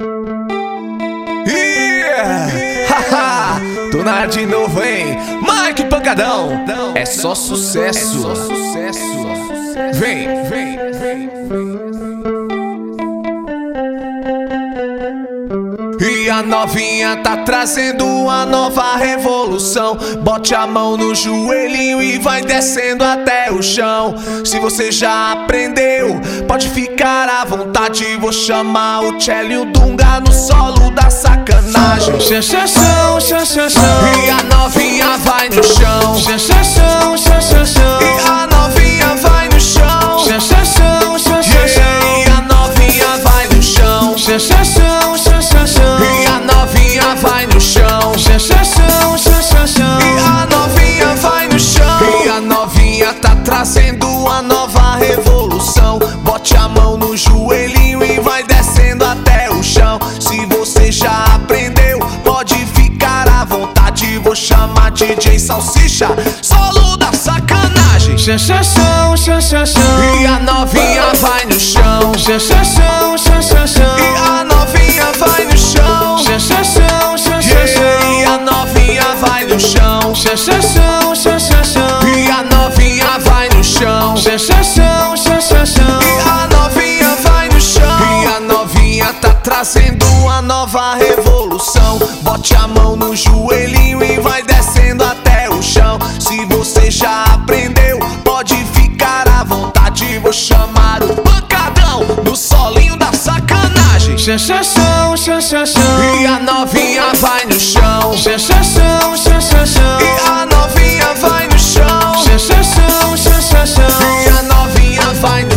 Haha, tô na área de novo, hein? Mike Pancadão, é só sucesso. Vem, vem, vem. E a novinha tá trazendo uma nova revolução. Bote a mão no joelhinho e vai descendo até o chão. Se você já aprendeu, pode ficar à vontade. Vou chamar o Cello e o Dunga no solo da sacanagem. Chachachão, chachachão. E a novinha vai no chão. Chachachão, chachachão. E a novinha vai no chão. Chachachão, chachachão. E a novinha vai no chão. Chachachão, chachachão. E a novinha vai no chão. Chachachão, chachachão. E a novinha vai no chão. E a novinha tá trazendo uma nova revolução. Bote a mão no joelhinho e vai descendo até o chão. Se você já aprendeu, pode ficar à vontade. Vou chamar DJ Salsicha, solo da sacanagem. Chachachão, chachachão. E a novinha vai no chão. Chachachão, chachachão. E a novinha vai no chão. Chachachão, chachachão. E a novinha vai no chão. Chachachão, chachachão. E a novinha vai no chão. Chachachão, chachachão. E a novinha vai no chão. E a novinha tá trazendo uma nova revolução. Bote a mão no joelhinho e vai descendo até o chão. Se você já aprendeu, pode ficar à vontade. Vou chamar o Pancadão no solinho da sacanagem. Chachachão, chachachão. E a novinha vai no chão. Chachachão, chachachão. E a novinha vai no chão. Chachachão, chachachão. E a novinha vai no